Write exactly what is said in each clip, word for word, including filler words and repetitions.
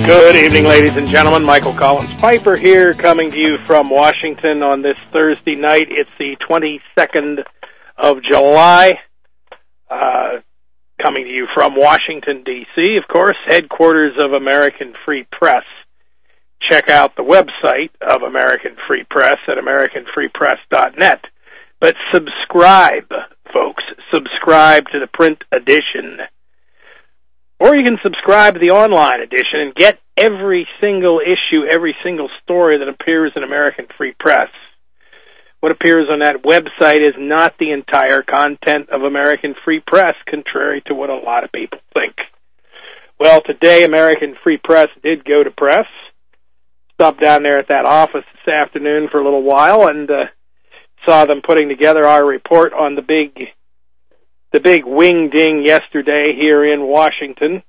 Good evening, ladies and gentlemen. Michael Collins Piper here, coming to you from Washington on this Thursday night. It's the twenty-second of July. Uh, coming to you from Washington, D C, of course, headquarters of American Free Press. Check out the website of American Free Press at american free press dot net. But subscribe, folks. Subscribe to the print edition. Or you can subscribe to the online edition and get every single issue, every single story that appears in American Free Press. What appears on that website is not the entire content of American Free Press, contrary to what a lot of people think. Well, today American Free Press did go to press. Stopped down there at that office this afternoon for a little while and uh, saw them putting together our report on the big the big wing-ding yesterday here in Washington,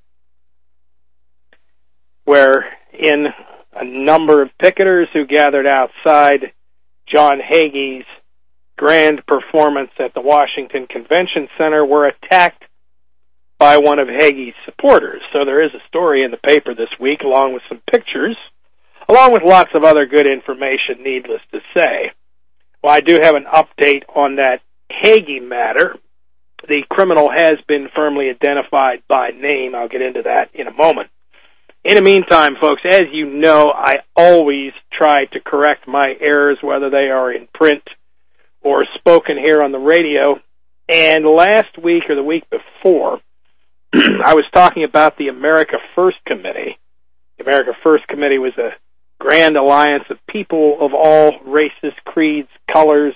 where in a number of picketers who gathered outside John Hagee's grand performance at the Washington Convention Center were attacked by one of Hagee's supporters. So there is a story in the paper this week, along with some pictures, along with lots of other good information, needless to say. Well, I do have an update on that Hagee matter. The criminal has been firmly identified by name. I'll get into that in a moment. In the meantime, folks, as you know, I always try to correct my errors, whether they are in print or spoken here on the radio. And last week or the week before, I was talking about the America First Committee. The America First Committee was a grand alliance of people of all races, creeds, colors,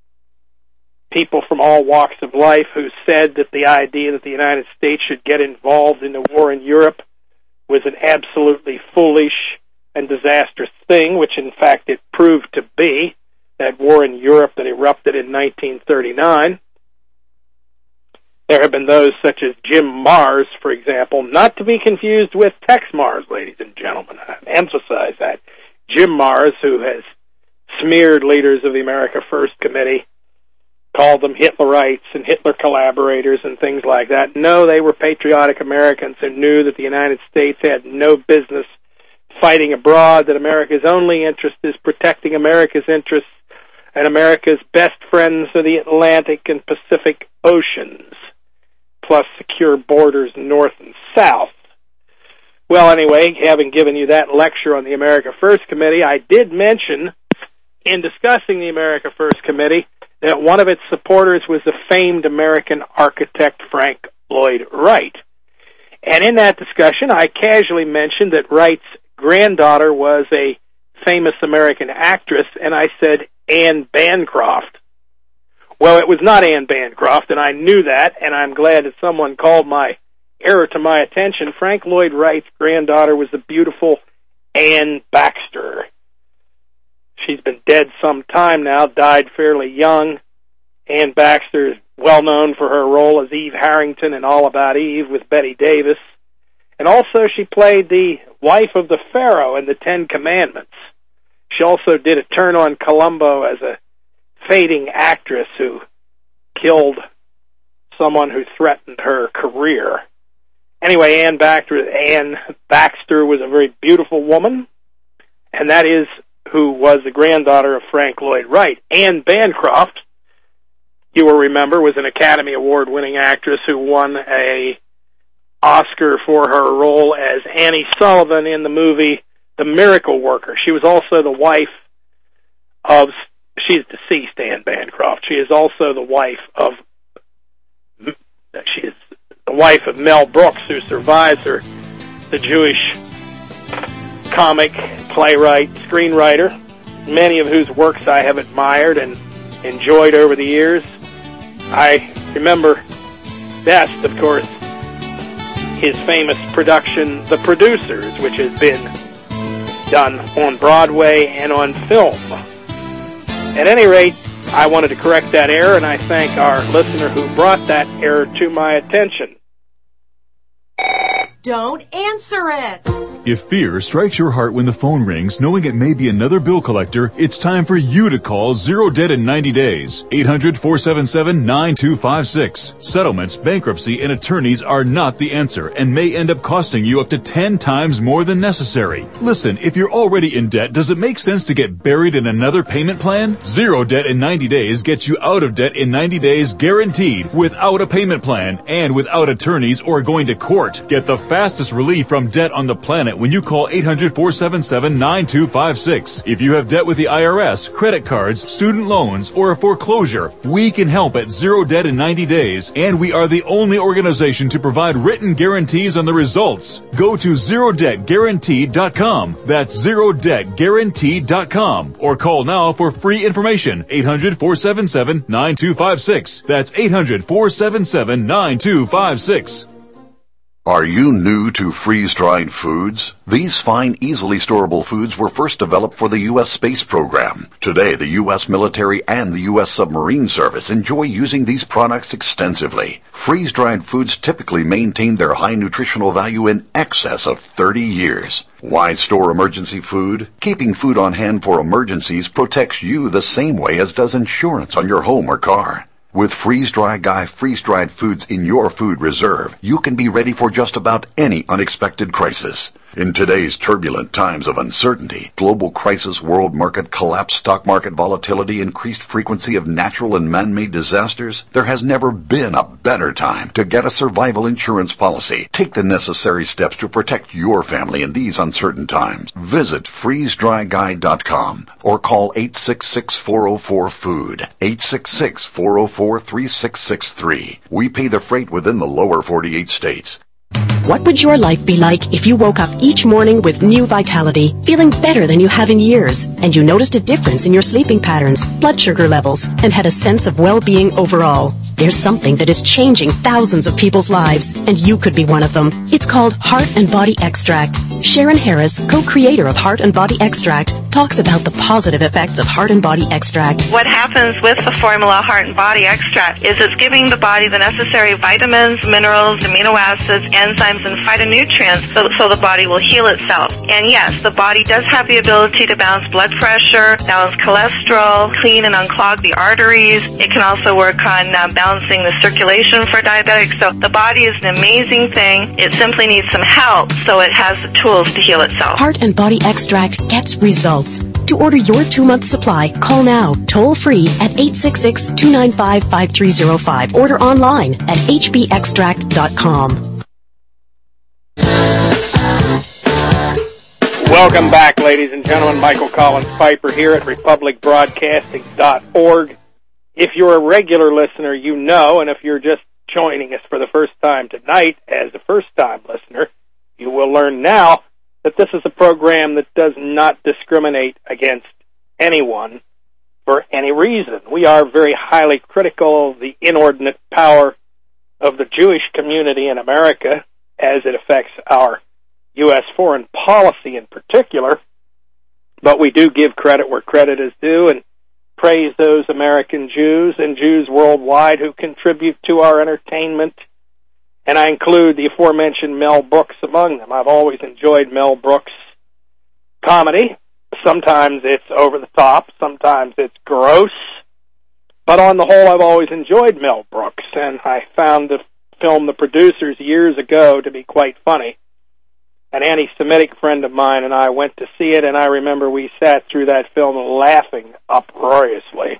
people from all walks of life who said that the idea that the United States should get involved in the war in Europe was an absolutely foolish and disastrous thing, which in fact it proved to be, that war in Europe that erupted in nineteen thirty-nine. There have been those such as Jim Marrs, for example, not to be confused with Tex Marrs, ladies and gentlemen. I emphasize that. Jim Marrs, who has smeared leaders of the America First Committee, called them Hitlerites and Hitler collaborators and things like that. No, they were patriotic Americans who knew that the United States had no business fighting abroad, that America's only interest is protecting America's interests, and America's best friends are the Atlantic and Pacific Oceans, plus secure borders north and south. Well, anyway, having given you that lecture on the America First Committee, I did mention, in discussing the America First Committee, that one of its supporters was the famed American architect Frank Lloyd Wright. And in that discussion, I casually mentioned that Wright's granddaughter was a famous American actress, and I said Anne Bancroft. Well, it was not Anne Bancroft, and I knew that, and I'm glad that someone called my error to my attention. Frank Lloyd Wright's granddaughter was the beautiful Anne Baxter. She's been dead some time now, died fairly young. Anne Baxter is well known for her role as Eve Harrington in All About Eve with Bette Davis. And also she played the wife of the Pharaoh in the Ten Commandments. She also did a turn on Columbo as a fading actress who killed someone who threatened her career. Anyway, Anne Baxter, Anne Baxter was a very beautiful woman, and that is who was the granddaughter of Frank Lloyd Wright. Anne Bancroft, you will remember, was an Academy Award-winning actress who won a Oscar for her role as Annie Sullivan in the movie The Miracle Worker. She was also the wife of, she's deceased, Anne Bancroft. She is also the wife of, she is the wife of Mel Brooks, who survives her, the Jewish comic, playwright, screenwriter, many of whose works I have admired and enjoyed over the years. I remember best, of course, his famous production, The Producers, which has been done on Broadway and on film. At any rate, I wanted to correct that error, and I thank our listener who brought that error to my attention. Don't answer it! If fear strikes your heart when the phone rings, knowing it may be another bill collector, it's time for you to call Zero Debt in ninety days. eight hundred, four seven seven, nine two five six. Settlements, bankruptcy, and attorneys are not the answer and may end up costing you up to ten times more than necessary. Listen, if you're already in debt, does it make sense to get buried in another payment plan? Zero Debt in ninety days gets you out of debt in ninety days guaranteed, without a payment plan and without attorneys or going to court. Get the fastest relief from debt on the planet when you call eight hundred, four seven seven, nine two five six. If you have debt with the I R S, credit cards, student loans, or a foreclosure, we can help at Zero Debt in ninety days, and we are the only organization to provide written guarantees on the results. Go to zero debt guaranteed dot com. That's zero debt guaranteed dot com. Or call now for free information. eight hundred, four seven seven, nine two five six. That's eight hundred, four seven seven, nine two five six. Are you new to freeze-dried foods? These fine, easily storable foods were first developed for the U S space program. Today, the U S military and the U S submarine service enjoy using these products extensively. Freeze-dried foods typically maintain their high nutritional value in excess of thirty years. Why store emergency food? Keeping food on hand for emergencies protects you the same way as does insurance on your home or car. With Freeze-Dry Guy freeze-dried foods in your food reserve, you can be ready for just about any unexpected crisis. In today's turbulent times of uncertainty, global crisis, world market collapse, stock market volatility, increased frequency of natural and man-made disasters, there has never been a better time to get a survival insurance policy. Take the necessary steps to protect your family in these uncertain times. Visit freeze dry guy dot com or call eight six six, four zero four, food, eight six six, four zero four, three six six three. We pay the freight within the lower forty-eight states. What would your life be like if you woke up each morning with new vitality, feeling better than you have in years, and you noticed a difference in your sleeping patterns, blood sugar levels, and had a sense of well-being overall? There's something that is changing thousands of people's lives, and you could be one of them. It's called Heart and Body Extract. Sharon Harris, co-creator of Heart and Body Extract, talks about the positive effects of Heart and Body Extract. What happens with the formula Heart and Body Extract is it's giving the body the necessary vitamins, minerals, amino acids, enzymes, and phytonutrients so, so the body will heal itself. And yes, the body does have the ability to balance blood pressure, balance cholesterol, clean and unclog the arteries. It can also work on uh, balancing the circulation for diabetics. So the body is an amazing thing. It simply needs some help so it has the tools to heal itself. Heart and Body Extract gets results. To order your two-month supply, call now, toll-free at eight six six, two nine five, five three zero five. Order online at h b extract dot com. Welcome back, ladies and gentlemen. Michael Collins Piper here at republic broadcasting dot org. If you're a regular listener, you know, and if you're just joining us for the first time tonight as a first-time listener, you will learn now that this is a program that does not discriminate against anyone for any reason. We are very highly critical of the inordinate power of the Jewish community in America as it affects our U S foreign policy in particular, but we do give credit where credit is due and praise those American Jews and Jews worldwide who contribute to our entertainment, and I include the aforementioned Mel Brooks among them. I've always enjoyed Mel Brooks' comedy. Sometimes it's over the top, sometimes it's gross, but on the whole I've always enjoyed Mel Brooks, and I found the film The Producers years ago to be quite funny. An anti-Semitic friend of mine and I went to see it, and I remember we sat through that film laughing uproariously.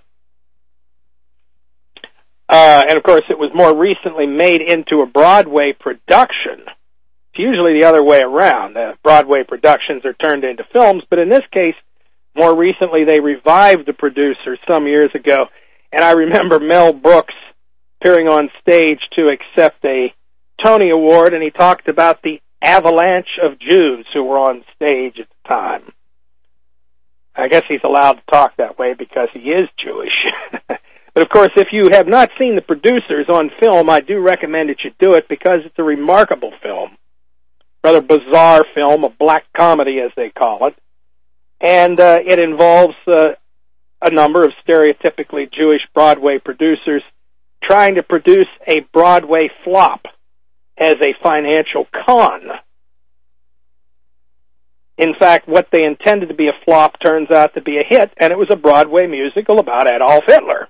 Uh, and, of course, it was more recently made into a Broadway production. It's usually the other way around. Uh, Broadway productions are turned into films, but in this case, more recently, they revived The Producers some years ago, and I remember Mel Brooks appearing on stage to accept a Tony Award, and he talked about the avalanche of Jews who were on stage at the time. I guess he's allowed to talk that way because he is Jewish. But, of course, if you have not seen The Producers on film, I do recommend that you do it because it's a remarkable film. Rather bizarre film, a black comedy, as they call it. And uh, it involves uh, a number of stereotypically Jewish Broadway producers trying to produce a Broadway flop. as a financial con. In fact, what they intended to be a flop turns out to be a hit, and it was a Broadway musical about Adolf Hitler.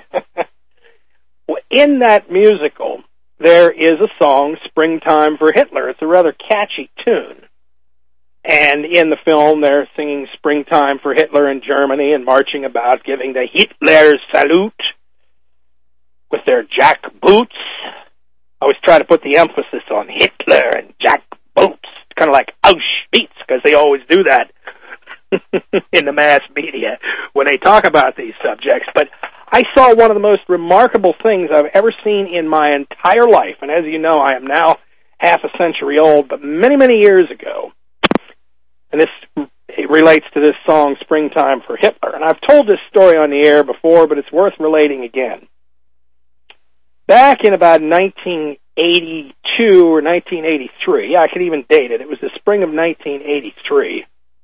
In that musical, there is a song, Springtime for Hitler. It's a rather catchy tune. And in the film, they're singing Springtime for Hitler in Germany and marching about, giving the Hitler salute with their jack boots. I always try to put the emphasis on Hitler and jack boots, kind of like Auschwitz, because they always do that in the mass media when they talk about these subjects. But I saw one of the most remarkable things I've ever seen in my entire life. And as you know, I am now half a century old, but many, many years ago, and this it relates to this song, Springtime for Hitler. And I've told this story on the air before, but it's worth relating again. Back in about nineteen eighty-two or nineteen eighty-three, I could even date it, it was the spring of nineteen eighty-three,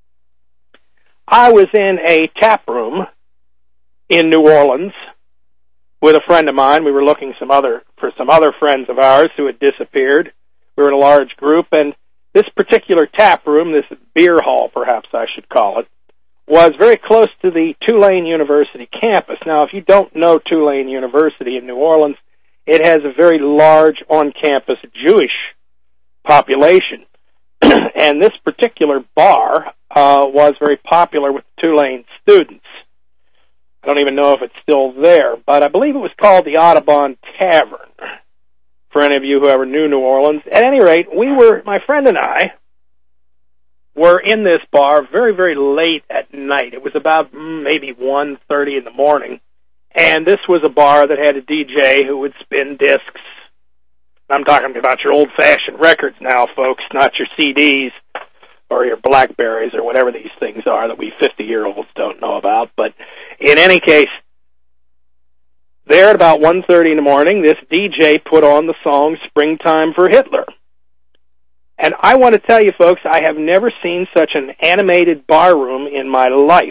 I was in a tap room in New Orleans with a friend of mine. We were looking some other for some other friends of ours who had disappeared. We were in a large group, and this particular tap room, this beer hall perhaps I should call it, was very close to the Tulane University campus. Now, if you don't know Tulane University in New Orleans, it has a very large on-campus Jewish population. And this particular bar uh, was very popular with Tulane students. I don't even know if it's still there, but I believe it was called the Audubon Tavern, for any of you who ever knew New Orleans. At any rate, we were, my friend and I, were in this bar very, very late at night. It was about maybe one thirty in the morning, and this was a bar that had a D J who would spin discs. I'm talking about your old-fashioned records now, folks, not your C Ds or your Blackberries or whatever these things are that we fifty-year-olds don't know about. But in any case, there at about one thirty in the morning, this D J put on the song Springtime for Hitler. And I want to tell you, folks, I have never seen such an animated bar room in my life.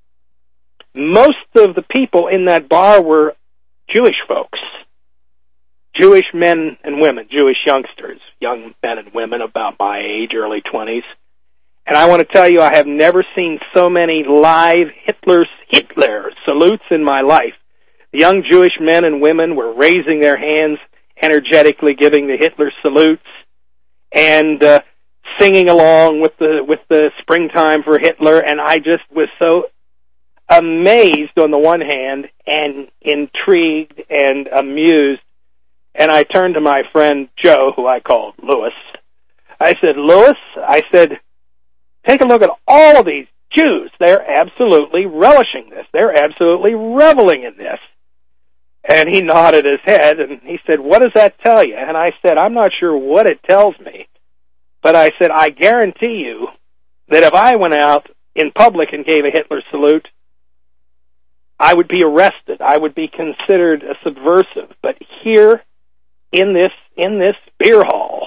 Most of the people in that bar were Jewish folks. Jewish men and women, Jewish youngsters, young men and women about my age, early twenties. And I want to tell you, I have never seen so many live Hitler's Hitler salutes in my life. The young Jewish men and women were raising their hands, energetically giving the Hitler salutes, and uh, singing along with the with the Springtime for Hitler. And I just was so amazed on the one hand, and intrigued and amused. And I turned to my friend Joe, who I called Louis. I said, Louis, I said, take a look at all of these Jews. They're absolutely relishing this. They're absolutely reveling in this. And he nodded his head, and he said, what does that tell you? And I said, I'm not sure what it tells me. But I said, I guarantee you that if I went out in public and gave a Hitler salute, I would be arrested. I would be considered a subversive. But here, in this in this beer hall,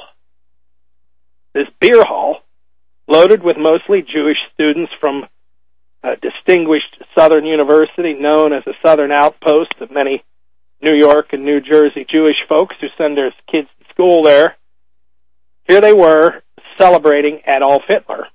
this beer hall, loaded with mostly Jewish students from a distinguished Southern university known as the Southern Outpost of many New York and New Jersey Jewish folks who send their kids to school there, here they were celebrating Adolf Hitler.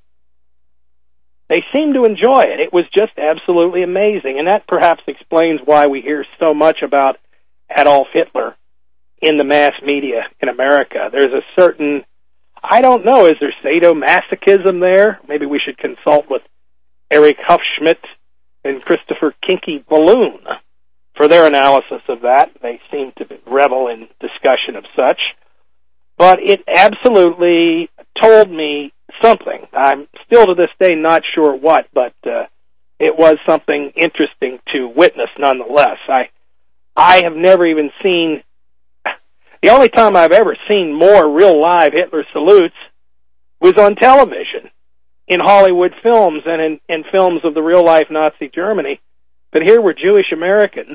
They seemed to enjoy it. It was just absolutely amazing, and that perhaps explains why we hear so much about Adolf Hitler in the mass media in America. There's a certain, I don't know, is there sadomasochism there? Maybe we should consult with Eric Hufschmidt and Christopher Kinky Balloon for their analysis of that. They seem to revel in discussion of such. But it absolutely told me something. I'm still to this day not sure what, but uh, it was something interesting to witness nonetheless. I I have never even seen, the only time I've ever seen more real live Hitler salutes was on television, in Hollywood films and in, in films of the real-life Nazi Germany. But here were Jewish Americans,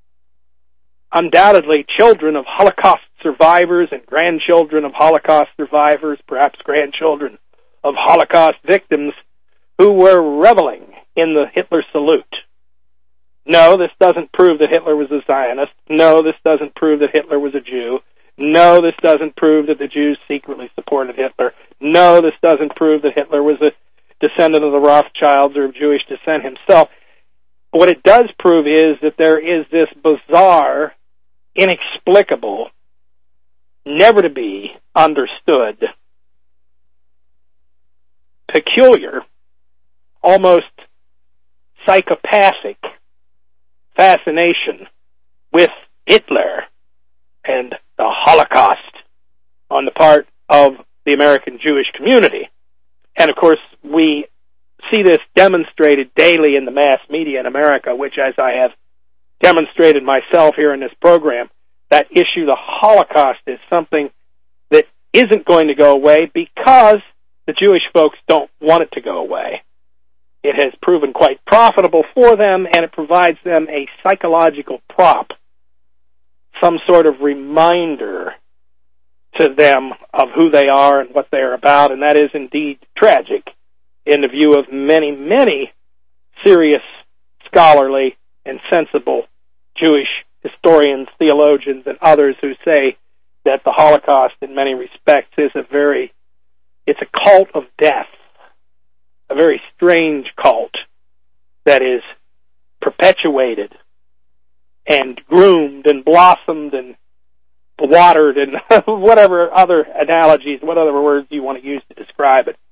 undoubtedly children of Holocaust survivors and grandchildren of Holocaust survivors, perhaps grandchildren of Holocaust victims, who were reveling in the Hitler salute. No, this doesn't prove that Hitler was a Zionist. No, this doesn't prove that Hitler was a Jew. No, this doesn't prove that the Jews secretly supported Hitler. No, this doesn't prove that Hitler was a descendant of the Rothschilds or of Jewish descent himself. What it does prove is that there is this bizarre, inexplicable, never to be understood, peculiar, almost psychopathic fascination with Hitler and the Holocaust on the part of the American Jewish community. And of course, we see this demonstrated daily in the mass media in America, which, as I have demonstrated myself here in this program, that issue, the Holocaust, is something that isn't going to go away because the Jewish folks don't want it to go away. It has proven quite profitable for them, and it provides them a psychological prop, some sort of reminder to them of who they are and what they are about, and that is indeed tragic in the view of many, many serious, scholarly, and sensible Jewish historians, theologians, and others who say that the Holocaust, in many respects, is a very, it's a cult of death, a very strange cult that is perpetuated and groomed and blossomed and watered and whatever other analogies, what other words you want to use to describe it.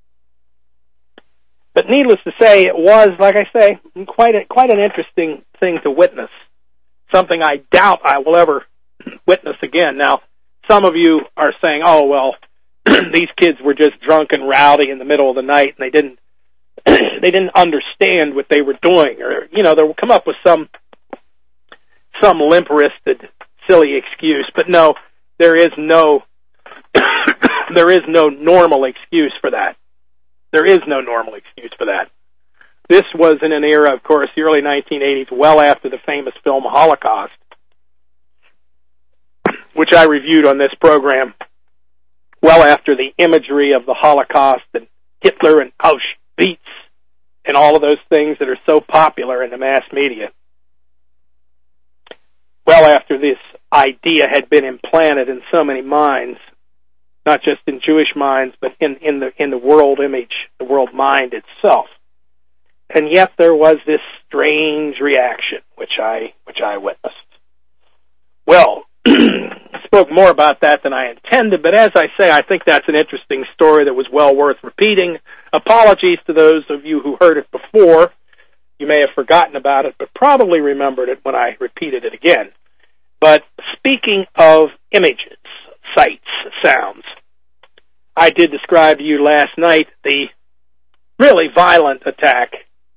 But needless to say, it was, like I say, quite a, quite an interesting thing to witness, something I doubt I will ever witness again. Now, some of you are saying, oh, well, these kids were just drunk and rowdy in the middle of the night, and they didn't they didn't understand what they were doing, or, you know, they'll come up with some some limp-wristed, silly excuse. But no, there is no there is no normal excuse for that. There is no normal excuse for that. This was in an era, of course, the early nineteen eighties, well after the famous film Holocaust, which I reviewed on this program, well after the imagery of the Holocaust and Hitler and Auschwitz and all of those things that are so popular in the mass media. Well after this idea had been implanted in so many minds, not just in Jewish minds, but in, in the in the world image, the world mind itself. And yet there was this strange reaction, which I which I witnessed. Well, I spoke more about that than I intended, but as I say, I think that's an interesting story that was well worth repeating. Apologies to those of you who heard it before. You may have forgotten about it, but probably remembered it when I repeated it again. But speaking of images, sights, sounds, I did describe to you last night the really violent attack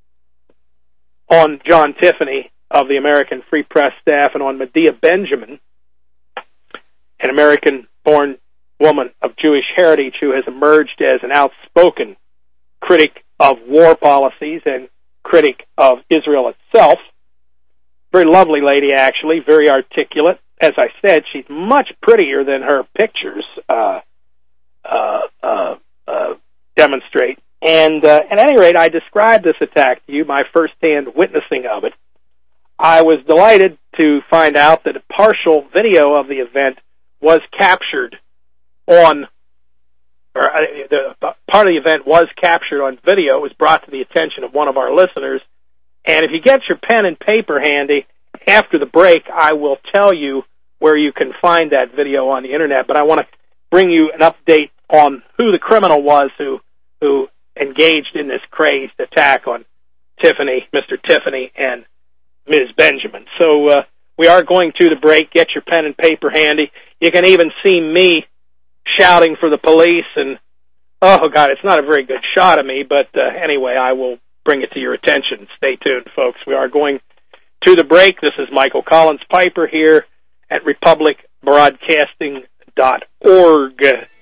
on John Tiffany of the American Free Press staff and on Medea Benjamin, an American-born woman of Jewish heritage who has emerged as an outspoken critic of war policies and critic of Israel itself. Very lovely lady, actually, very articulate. As I said, she's much prettier than her pictures uh, uh, uh, uh, demonstrate. And uh, at any rate, I described this attack to you, my first-hand witnessing of it. I was delighted to find out that a partial video of the event was captured on, or uh, the part of the event was captured on video. It was brought to the attention of one of our listeners. And if you get your pen and paper handy, after the break, I will tell you where you can find that video on the Internet. But I want to bring you an update on who the criminal was who who engaged in this crazed attack on Tiffany, Mister Tiffany, and Miz Benjamin. So uh, we are going to the break. Get your pen and paper handy. You can even see me shouting for the police. And, oh, God, it's not a very good shot of me. But uh, anyway, I will bring it to your attention. Stay tuned, folks. We are going to the break. This is Michael Collins Piper here at republic broadcasting dot org.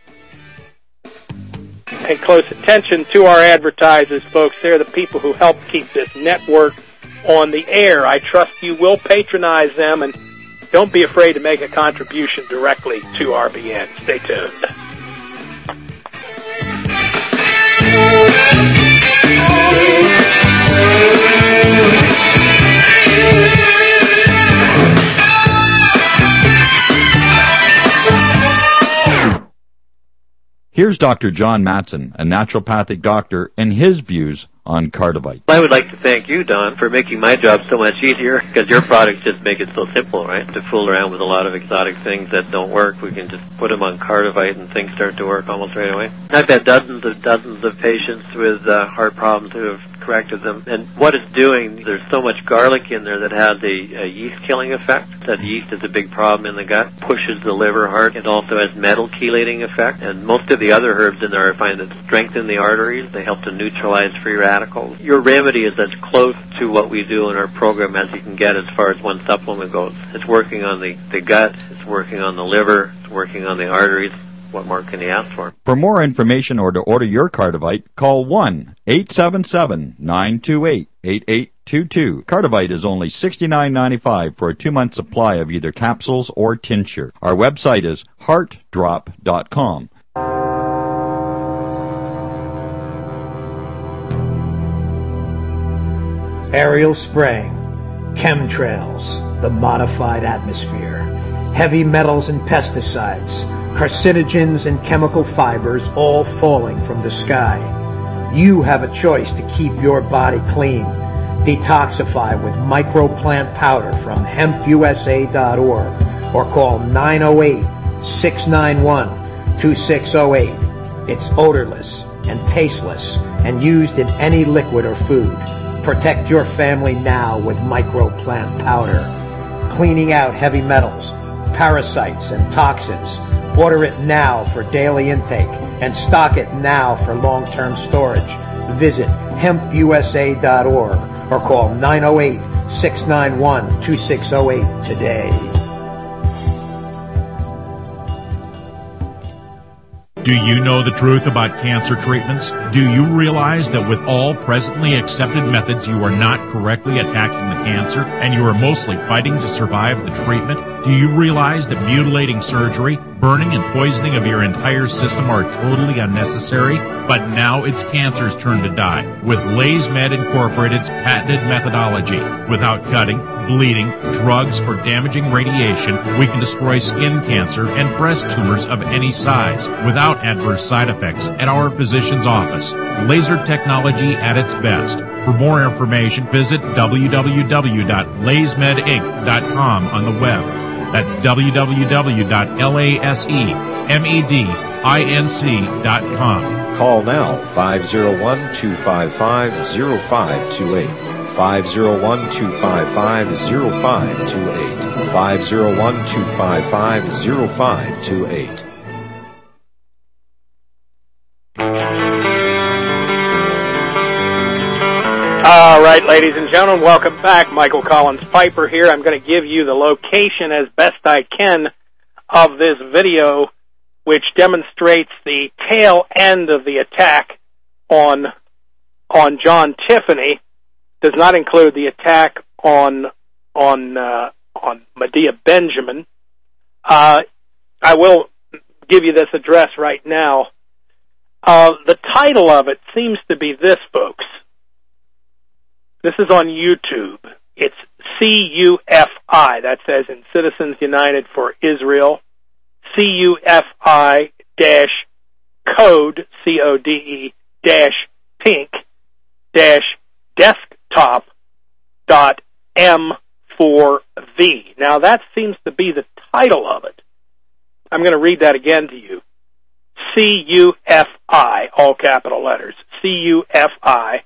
Pay close attention to our advertisers, folks. They're the people who help keep this network on the air. I trust you will patronize them, and don't be afraid to make a contribution directly to R B N. Stay tuned. Here's Doctor John Matson, a naturopathic doctor, and his views on Cardivite. I would like to thank you, Don, for making my job so much easier, because your products just make it so simple, right? To fool around with a lot of exotic things that don't work, we can just put them on Cardivite and things start to work almost right away. I've had dozens and dozens of patients with uh, heart problems who have corrected them, and what it's doing, there's so much garlic in there that has a, a yeast-killing effect. That yeast is a big problem in the gut, pushes the liver hard. It also has metal chelating effect, and most of the other herbs in there I find that strengthen the arteries. They help to neutralize free radicals. Your remedy is as close to what we do in our program as you can get as far as one supplement goes. It's working on the, the gut, it's working on the liver, it's working on the arteries. What more can you ask for? For more information or to order your Cardivite, call one eight seven seven, nine two eight, eight eight two two. Cardivite is only sixty-nine ninety-five for a two-month supply of either capsules or tincture. Our website is heart drop dot com. Aerial spraying, chemtrails, the modified atmosphere, heavy metals and pesticides, carcinogens and chemical fibers all falling from the sky. You have a choice to keep your body clean. Detoxify with microplant powder from hemp u s a dot org or call nine oh eight, six nine one, two six oh eight. It's odorless and tasteless and used in any liquid or food. Protect your family now with microplant powder. Cleaning out heavy metals, parasites, and toxins. Order it now for daily intake and stock it now for long-term storage. Visit hemp u s a dot org or call nine oh eight, six nine one, two six oh eight today. Do you know the truth about cancer treatments? Do you realize that with all presently accepted methods, you are not correctly attacking the cancer and you are mostly fighting to survive the treatment? Do you realize that mutilating surgery, burning and poisoning of your entire system are totally unnecessary? But now it's cancer's turn to die with LaysMed Incorporated's patented methodology. Without cutting, bleeding, drugs, or damaging radiation, we can destroy skin cancer and breast tumors of any size without adverse side effects at our physician's office. Laser technology at its best. For more information, visit w w w dot lays med inc dot com on the web. That's w w w dot laysmed inc dot com. Call now, five oh one, two five five, oh five two eight. five oh one, two five five, oh five two eight. five oh one, two five five, oh five two eight. All right, ladies and gentlemen, welcome back. Michael Collins Piper here. I'm going to give you the location as best I can of this video, which demonstrates the tail end of the attack on on John Tiffany. Does not include the attack on on uh, on Medea Benjamin. Uh, I will give you this address right now. Uh, the title of it seems to be this, folks. This is on YouTube. It's C U F I. That says in Citizens United for Israel. C U F I dash code, C O D E dash pink dash desktop dot M four V. Now that seems to be the title of it. I'm going to read that again to you. C U F I, all capital letters. C U F I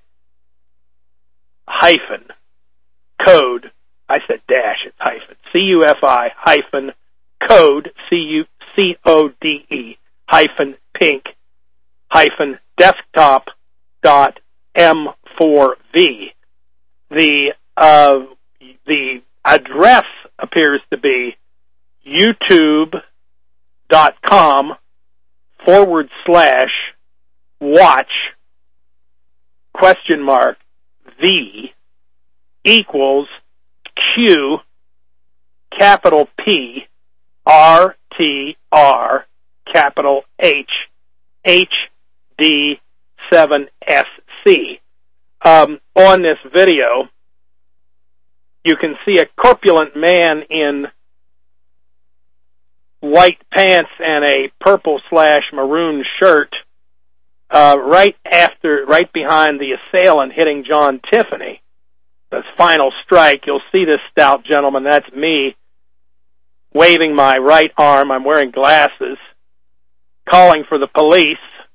hyphen code. I said dash, it's hyphen. C U F I hyphen code, C U C O D E hyphen pink hyphen desktop dot M four V. The uh, the address appears to be youtube dot com forward slash watch question mark V equals Q capital P R T R capital H H D seven S C. Um, on this video, you can see a corpulent man in white pants and a purple slash maroon shirt, uh, right after, right behind the assailant hitting John Tiffany. The final strike, you'll see this stout gentleman, that's me, waving my right arm, I'm wearing glasses, calling for the police.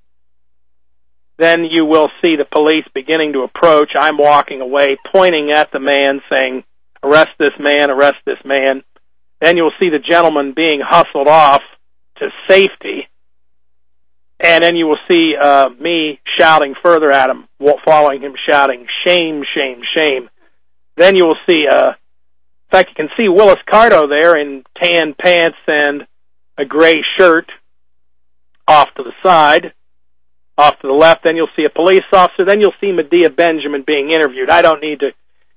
Then you will see the police beginning to approach. I'm walking away, pointing at the man, saying, arrest this man, arrest this man. Then you'll see the gentleman being hustled off to safety. And then you will see uh, me shouting further at him, following him shouting, shame, shame, shame. Then you will see, uh, in fact, you can see Willis Carto there in tan pants and a gray shirt off to the side, off to the left. Then you'll see a police officer. Then you'll see Medea Benjamin being interviewed. I don't need to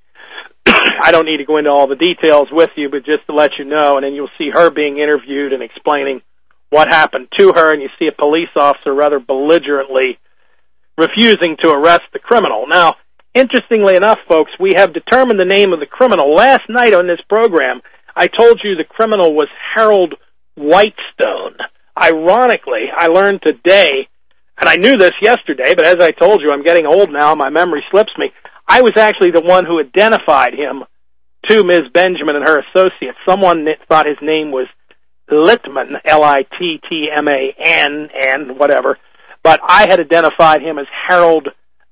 I don't need to go into all the details with you, but just to let you know, and then you'll see her being interviewed and explaining what happened to her, and you see a police officer rather belligerently refusing to arrest the criminal. Now, interestingly enough, folks, we have determined the name of the criminal. Last night on this program, I told you the criminal was Harold Whitestone. Ironically, I learned today, and I knew this yesterday, but as I told you, I'm getting old now, my memory slips me. I was actually the one who identified him to Miz Benjamin and her associates. Someone thought his name was Littman, L I T T M A N, and whatever, but I had identified him as Harold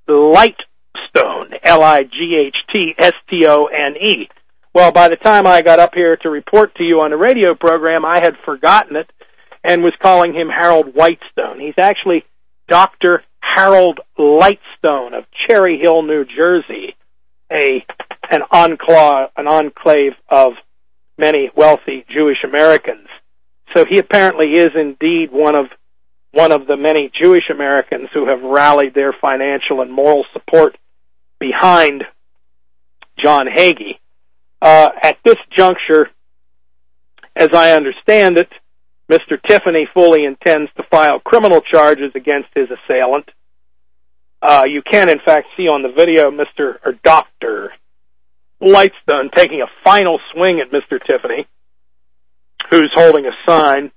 Lightstone, L I G H T S T O N E. Well, by the time I got up here to report to you on the radio program, I had forgotten it and was calling him Harold Whitestone. He's actually Doctor Harold Lightstone of Cherry Hill, New Jersey, a an enclave, an enclave of many wealthy Jewish Americans. So he apparently is indeed one of one of the many Jewish Americans who have rallied their financial and moral support behind John Hagee. Uh, at this juncture, as I understand it, Mister Tiffany fully intends to file criminal charges against his assailant. Uh, you can, in fact, see on the video Mister or Doctor Lightstone taking a final swing at Mister Tiffany, who's holding a sign.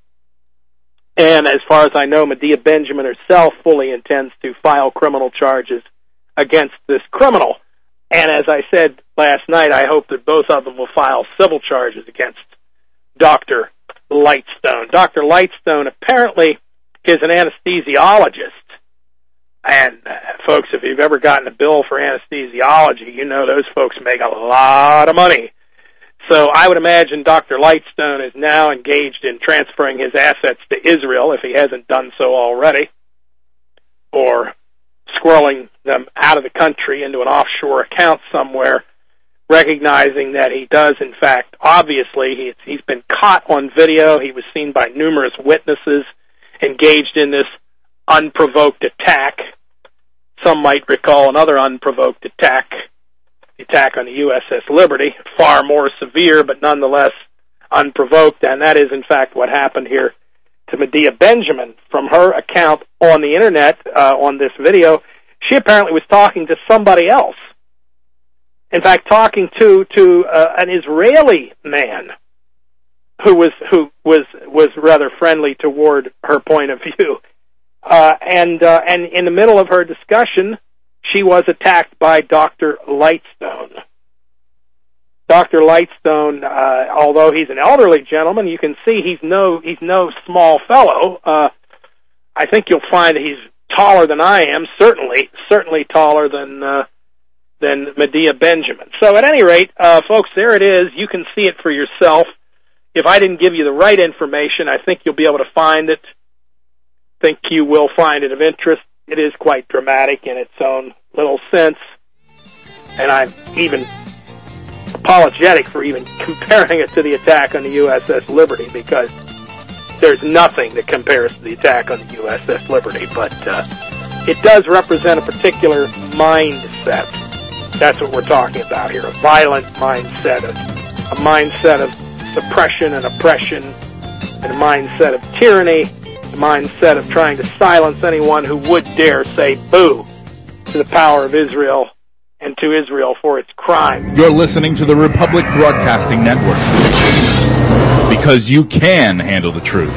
And as far as I know, Medea Benjamin herself fully intends to file criminal charges against this criminal. And as I said last night, I hope that both of them will file civil charges against Doctor Lightstone. Doctor Lightstone apparently is an anesthesiologist. And, uh, folks, if you've ever gotten a bill for anesthesiology, you know those folks make a lot of money. So I would imagine Doctor Lightstone is now engaged in transferring his assets to Israel, if he hasn't done so already, or squirreling them out of the country into an offshore account somewhere, recognizing that he does, in fact, obviously, he's, he's been caught on video. He was seen by numerous witnesses engaged in this unprovoked attack. Some might recall another unprovoked attack, the attack on the U S S Liberty, far more severe, but nonetheless unprovoked, and that is, in fact, what happened here to Medea Benjamin. From her account on the Internet, uh, on this video, she apparently was talking to somebody else. In fact, talking to to uh, an Israeli man who was who was was rather friendly toward her point of view, uh, and uh, and in the middle of her discussion, she was attacked by Doctor Lightstone. Doctor Lightstone, uh, although he's an elderly gentleman, you can see he's no he's no small fellow. Uh, I think you'll find that he's taller than I am. Certainly, certainly taller than. Uh, than Medea Benjamin. So at any rate, uh, folks, there it is. You can see it for yourself. If I didn't give you the right information, I think you'll be able to find it. I think you will find it of interest. It is quite dramatic in its own little sense. And I'm even apologetic for even comparing it to the attack on the U S S Liberty, because there's nothing that compares to the attack on the U S S Liberty. But uh, it does represent a particular mindset. That's what we're talking about here, a violent mindset, a, a mindset of suppression and oppression, and a mindset of tyranny, a mindset of trying to silence anyone who would dare say boo to the power of Israel and to Israel for its crime. You're listening to the Republic Broadcasting Network, because you can handle the truth.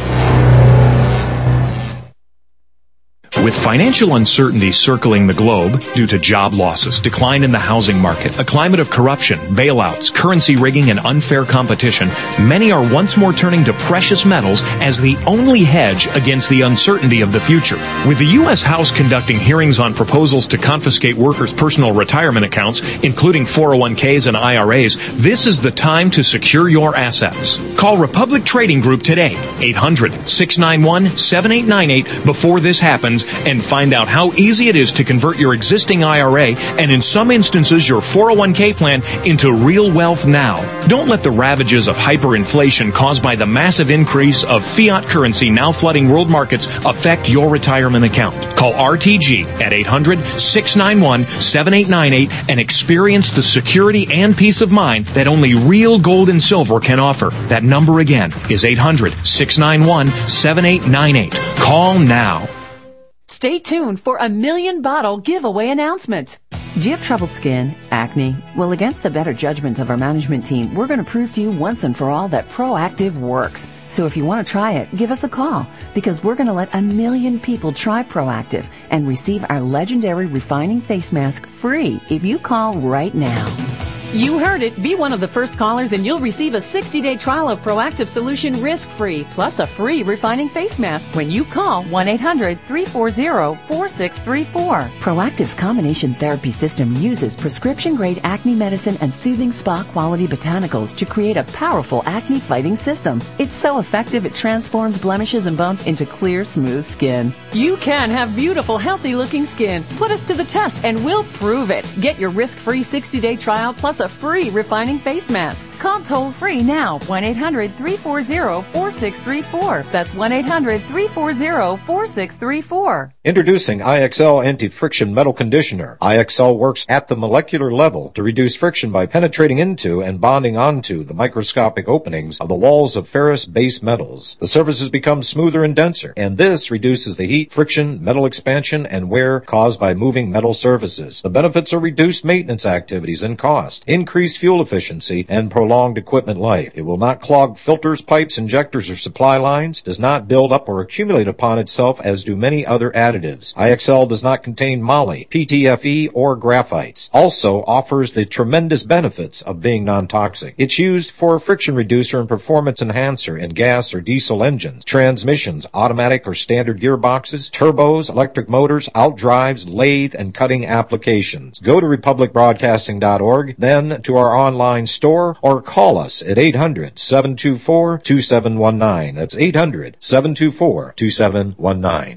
With financial uncertainty circling the globe due to job losses, decline in the housing market, a climate of corruption, bailouts, currency rigging, and unfair competition, many are once more turning to precious metals as the only hedge against the uncertainty of the future. With the U S House conducting hearings on proposals to confiscate workers' personal retirement accounts, including four oh one k's and I R A's, this is the time to secure your assets. Call Republic Trading Group today, eight hundred, six nine one, seven eight nine eight, before this happens, and find out how easy it is to convert your existing I R A and, in some instances, your four oh one k plan into real wealth now. Don't let the ravages of hyperinflation caused by the massive increase of fiat currency now flooding world markets affect your retirement account. Call R T G at eight hundred, six nine one, seven eight nine eight and experience the security and peace of mind that only real gold and silver can offer. That number again is eight hundred, six nine one, seven eight nine eight. Call now. Stay tuned for a million bottle giveaway announcement. Do you have troubled skin, acne? Well, against the better judgment of our management team, we're going to prove to you once and for all that Proactiv works. So if you want to try it, give us a call, because we're going to let a million people try Proactiv and receive our legendary refining face mask free if you call right now. You heard it. Be one of the first callers and you'll receive a sixty-day trial of Proactiv Solution risk-free, plus a free refining face mask when you call one eight hundred, three four zero, four six three four. Proactiv's combination therapy system uses prescription-grade acne medicine and soothing spa-quality botanicals to create a powerful acne-fighting system. It's so effective it transforms blemishes and bumps into clear, smooth skin. You can have beautiful, healthy-looking skin. Put us to the test and we'll prove it. Get your risk-free sixty-day trial plus a free refining face mask. Call toll-free now, one eight hundred, three four zero, four six three four. That's one eight hundred, three four zero, four six three four. Introducing I X L Anti-Friction Metal Conditioner. I X L works at the molecular level to reduce friction by penetrating into and bonding onto the microscopic openings of the walls of ferrous base metals. The surfaces become smoother and denser, and this reduces the heat, friction, metal expansion, and wear caused by moving metal surfaces. The benefits are reduced maintenance activities and cost, increased fuel efficiency, and prolonged equipment life. It will not clog filters, pipes, injectors, or supply lines, does not build up or accumulate upon itself as do many other additives. I X L does not contain moly, P T F E, or graphites. Also offers the tremendous benefits of being non-toxic. It's used for a friction reducer and performance enhancer in gas or diesel engines, transmissions, automatic or standard gearboxes, turbos, electric motors, outdrives, lathe, and cutting applications. Go to republic broadcasting dot org, then to our online store, or call us at eight hundred, seven two four, two seven one nine. That's eight hundred, seven two four, two seven one nine.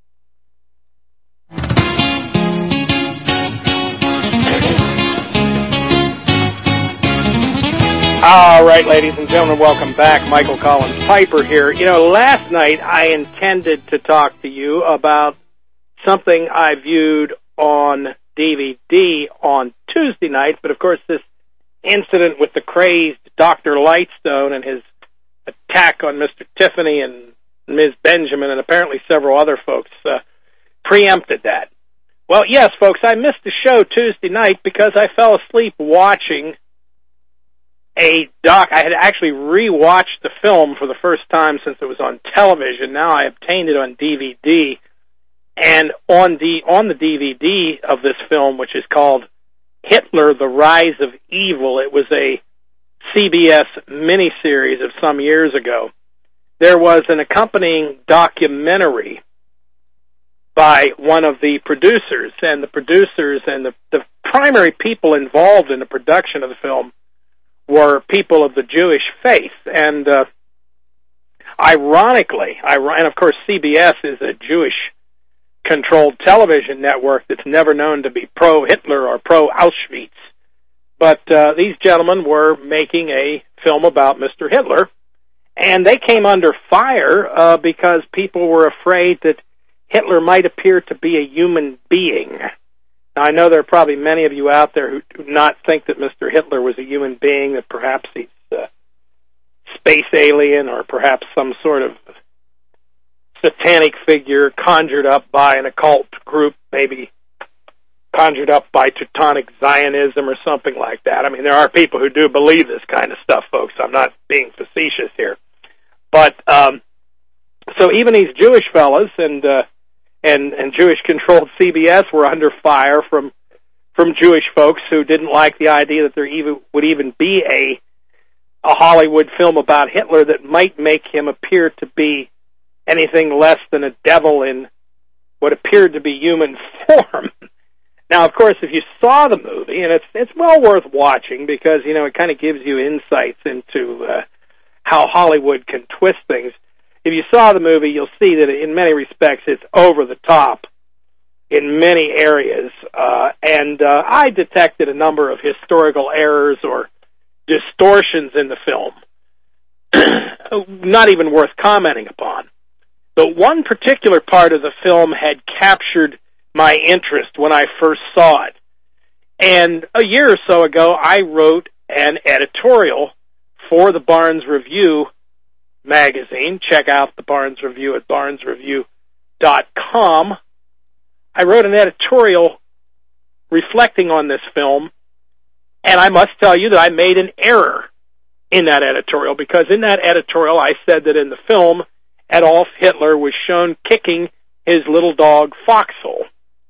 All right, ladies and gentlemen, welcome back. Michael Collins Piper here. You know, last night I intended to talk to you about something I viewed on D V D on Tuesday night, but of course this incident with the crazed Doctor Lightstone and his attack on Mister Tiffany and Miz Benjamin and apparently several other folks uh, preempted that. Well, yes, folks, I missed the show Tuesday night because I fell asleep watching a doc. I had actually rewatched the film for the first time since it was on television. Now I obtained it on D V D. And on the on the D V D of this film, which is called Hitler, The Rise of Evil, it was a C B S miniseries of some years ago, there was an accompanying documentary by one of the producers, and the producers and the, the primary people involved in the production of the film were people of the Jewish faith. And uh, ironically, and of course C B S is a Jewish controlled television network that's never known to be pro-Hitler or pro-Auschwitz. But uh, these gentlemen were making a film about Mister Hitler, and they came under fire uh, because people were afraid that Hitler might appear to be a human being. Now, I know there are probably many of you out there who do not think that Mister Hitler was a human being, that perhaps he's a space alien or perhaps some sort of satanic figure conjured up by an occult group, maybe conjured up by Teutonic Zionism or something like that. I mean, there are people who do believe this kind of stuff, folks. I'm not being facetious here. But um, so even these Jewish fellas and uh, and and Jewish-controlled C B S were under fire from from Jewish folks who didn't like the idea that there even would even be a a Hollywood film about Hitler that might make him appear to be anything less than a devil in what appeared to be human form. Now, of course, if you saw the movie, and it's it's well worth watching because, you know, it kind of gives you insights into uh, how Hollywood can twist things. If you saw the movie, you'll see that in many respects it's over the top in many areas. Uh, and uh, I detected a number of historical errors or distortions in the film, not even worth commenting upon. But one particular part of the film had captured my interest when I first saw it. And a year or so ago, I wrote an editorial for the Barnes Review magazine. Check out the Barnes Review at barnes review dot com. I wrote an editorial reflecting on this film, and I must tell you that I made an error in that editorial, because in that editorial I said that in the film, Adolf Hitler was shown kicking his little dog Foxhole.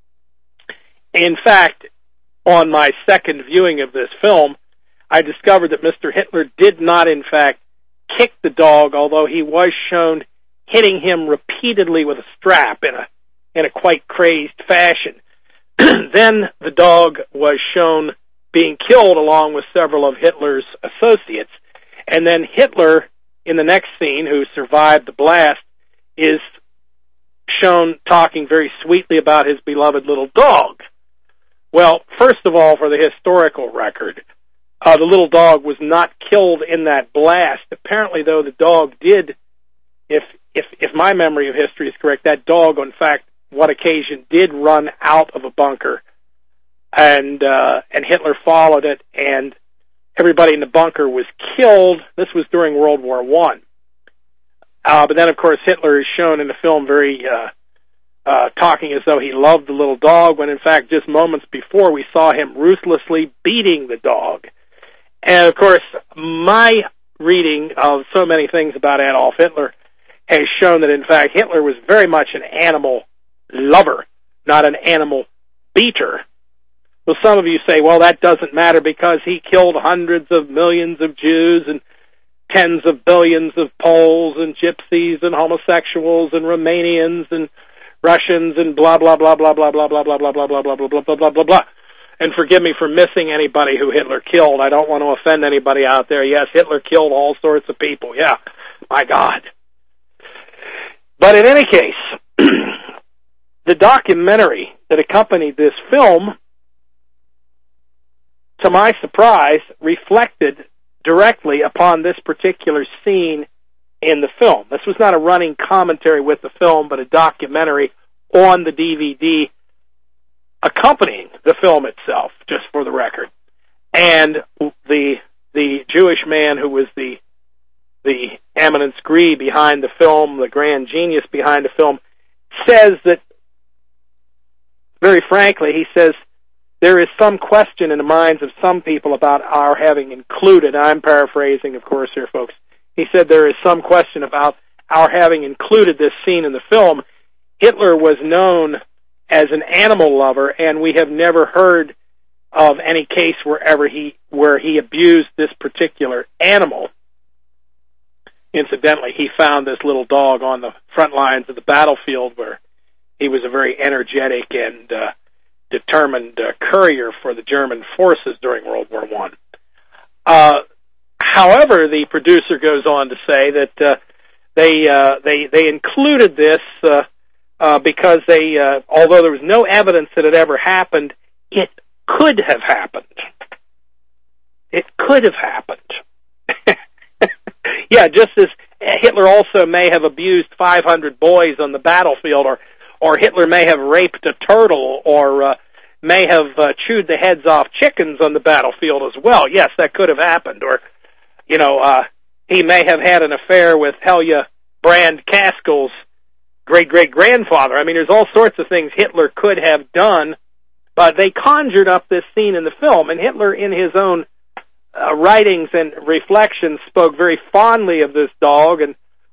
In fact, on my second viewing of this film, I discovered that Mister Hitler did not, in fact, kick the dog, although he was shown hitting him repeatedly with a strap in a in a quite crazed fashion. Then the dog was shown being killed along with several of Hitler's associates. And then Hitler, in the next scene, who survived the blast, is shown talking very sweetly about his beloved little dog. Well, first of all, for the historical record, uh, the little dog was not killed in that blast. Apparently, though, the dog did, if if if my memory of history is correct, that dog, in fact, one occasion did run out of a bunker, and uh, and Hitler followed it, and everybody in the bunker was killed. This was during World War One. Uh, but then, of course, Hitler is shown in the film very uh, uh, talking as though he loved the little dog, when in fact just moments before we saw him ruthlessly beating the dog. And of course, my reading of so many things about Adolf Hitler has shown that in fact Hitler was very much an animal lover, not an animal beater. Well, some of you say, well, that doesn't matter because he killed hundreds of millions of Jews and tens of billions of Poles and Gypsies and homosexuals and Romanians and Russians and blah, blah, blah, blah, blah, blah, blah, blah, blah, blah, blah, blah, blah, blah, blah, blah, blah. And forgive me for missing anybody who Hitler killed. I don't want to offend anybody out there. Yes, Hitler killed all sorts of people. Yeah, my God. But in any case, the documentary that accompanied this film, to my surprise, reflected directly upon this particular scene in the film. This was not a running commentary with the film, but a documentary on the D V D accompanying the film itself, just for the record. And the the Jewish man who was the the eminence gris behind the film, the grand genius behind the film, says that, very frankly, he says, there is some question in the minds of some people about our having included, I'm paraphrasing, of course, here, folks. He said there is some question about our having included this scene in the film. Hitler was known as an animal lover, and we have never heard of any case wherever he where he abused this particular animal. Incidentally, he found this little dog on the front lines of the battlefield, where he was a very energetic and uh, determined uh, courier for the German forces during World War One. Uh, however, the producer goes on to say that uh, they uh, they they included this uh, uh, because they, uh, although there was no evidence that it ever happened, it could have happened. It could have happened. Yeah, just as Hitler also may have abused five hundred boys on the battlefield, or or Hitler may have raped a turtle, or uh, may have uh, chewed the heads off chickens on the battlefield as well. Yes, that could have happened. Or, you know, uh, he may have had an affair with Helga Brand Kaskell's great-great-grandfather. I mean, there's all sorts of things Hitler could have done, but they conjured up this scene in the film, and Hitler, in his own uh, writings and reflections, spoke very fondly of this dog and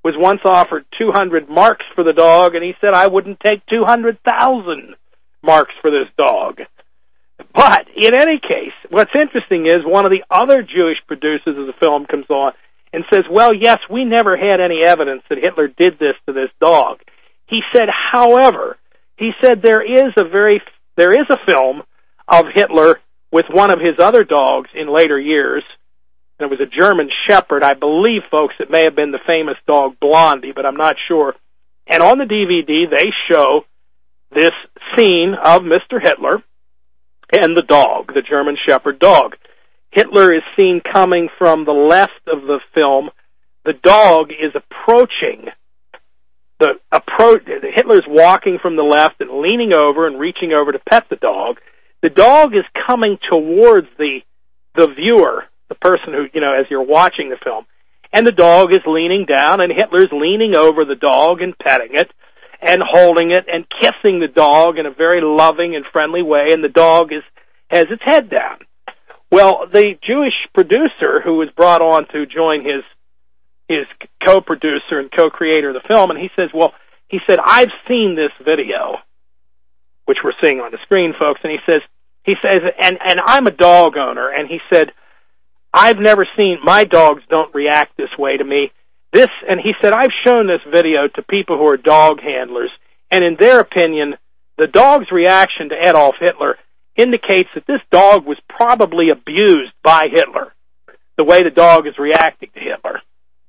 was once offered two hundred marks for the dog, and he said, I wouldn't take two hundred thousand marks for this dog. But in any case, what's interesting is one of the other Jewish producers of the film comes on and says, well, yes, we never had any evidence that Hitler did this to this dog. He said, however, he said there is a very there is a film of Hitler with one of his other dogs in later years. And it was a German Shepherd. I believe, folks, it may have been the famous dog Blondie, but I'm not sure. And on the D V D, they show this scene of Mister Hitler and the dog, the German Shepherd dog. Hitler is seen coming from the left of the film. The dog is approaching. The approach. Hitler's walking from the left and leaning over and reaching over to pet the dog. The dog is coming towards the the viewer, the person who, you know, as you're watching the film. And the dog is leaning down, and Hitler's leaning over the dog and petting it and holding it and kissing the dog in a very loving and friendly way, and the dog is has its head down. Well, the Jewish producer who was brought on to join his his co-producer and co-creator of the film, and he says, well, he said, I've seen this video, which we're seeing on the screen, folks, and he says, he says, and, and I'm a dog owner, and he said, I've never seen, my dogs don't react this way to me. This, and he said, I've shown this video to people who are dog handlers, and in their opinion, the dog's reaction to Adolf Hitler indicates that this dog was probably abused by Hitler, the way the dog is reacting to Hitler.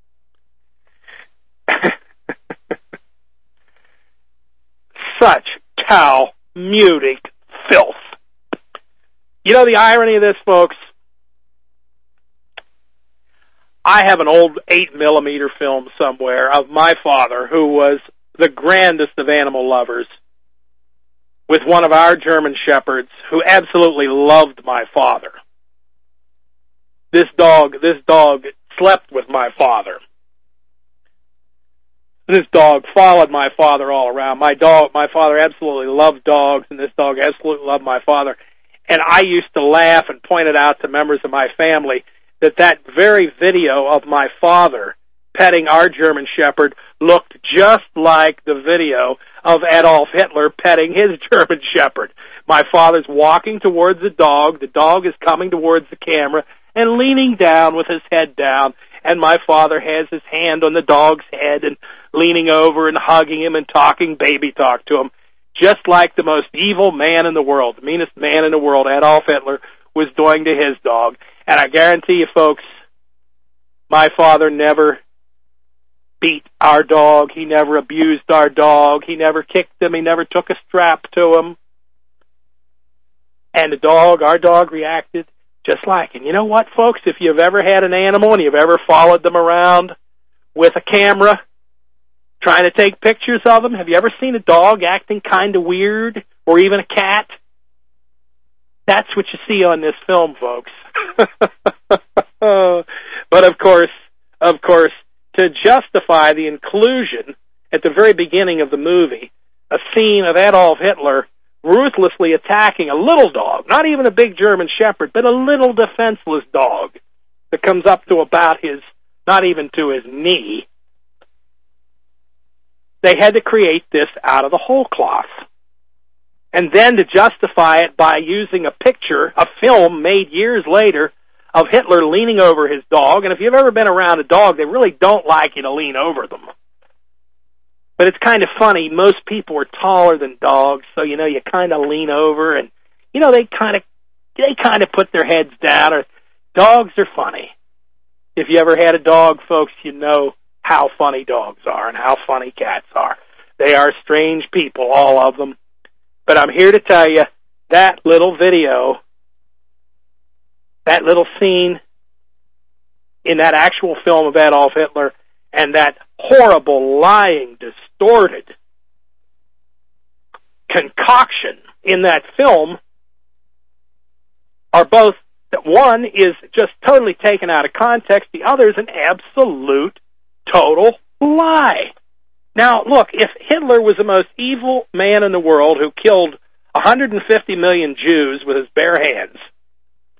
Such Talmudic filth. You know the irony of this, folks? I have an old eight millimeter film somewhere of my father, who was the grandest of animal lovers, with one of our German Shepherds who absolutely loved my father. This dog, this dog slept with my father. This dog followed my father all around. My dog, my father absolutely loved dogs, and this dog absolutely loved my father. And I used to laugh and point it out to members of my family that that very video of my father petting our German Shepherd looked just like the video of Adolf Hitler petting his German Shepherd. My father's walking towards the dog. The dog is coming towards the camera and leaning down with his head down, and my father has his hand on the dog's head and leaning over and hugging him and talking baby talk to him, just like the most evil man in the world, the meanest man in the world, Adolf Hitler, was doing to his dog. And I guarantee you, folks, my father never beat our dog. He never abused our dog. He never kicked him. He never took a strap to him. And the dog, our dog, reacted just like him. You know what, folks? If you've ever had an animal and you've ever followed them around with a camera trying to take pictures of them, have you ever seen a dog acting kind of weird, or even a cat? That's what you see on this film, folks. But of course, of course, to justify the inclusion at the very beginning of the movie, a scene of Adolf Hitler ruthlessly attacking a little dog, not even a big German Shepherd, but a little defenseless dog that comes up to about his, not even to his knee. They had to create this out of the whole cloth. And then to justify it by using a picture, a film made years later, of Hitler leaning over his dog. And if you've ever been around a dog, they really don't like you to lean over them. But it's kind of funny. Most people are taller than dogs, so, you know, you kind of lean over and, you know, they kind of, they kind of put their heads down. Or dogs are funny. If you ever had a dog, folks, you know how funny dogs are and how funny cats are. They are strange people, all of them. But I'm here to tell you, that little video, that little scene in that actual film of Adolf Hitler, and that horrible, lying, distorted concoction in that film are both, one is just totally taken out of context, the other is an absolute, total lie. Now, look, if Hitler was the most evil man in the world who killed one hundred fifty million Jews with his bare hands,